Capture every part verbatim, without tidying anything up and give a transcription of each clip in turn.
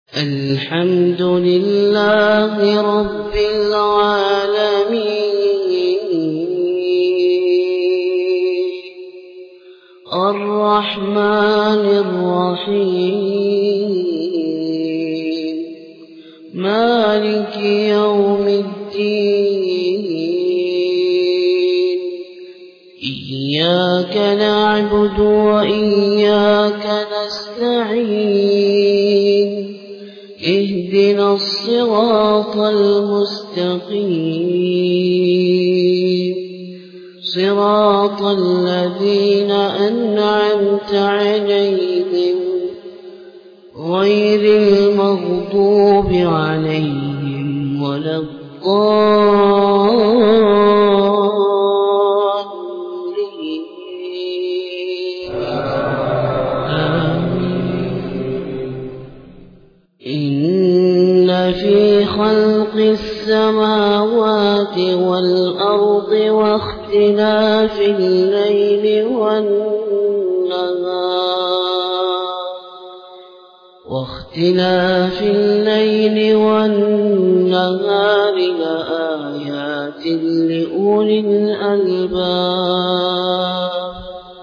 الحمد لله رب العالمين الرحمن الرحيم مالك يوم الدين إياك نعبد وإياك نستعين اهدنا الصراط المستقيم صراط الذين أنعمت عليهم غير المغضوب عليهم ولا الضالين إن في خلق السماوات والأرض واختلاف الليل والنهار واختلاف الليل والنهار لآيات لأولي الألباب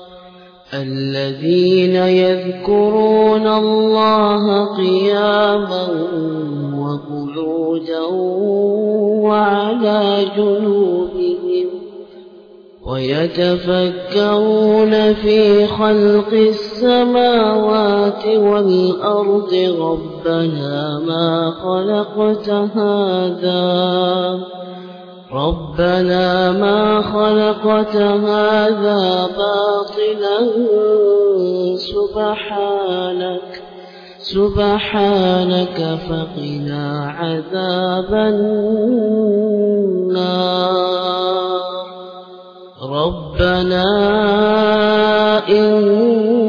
الذين يذكرون الله قياما وقعودا وعلى جنوبهم ويتفكرون في خلق السماوات والأرض ربنا ما خلقت هذا ربنا ما خلقت هذا باطلا سبحانك سبحانك فقنا عذاب النار ربنا إن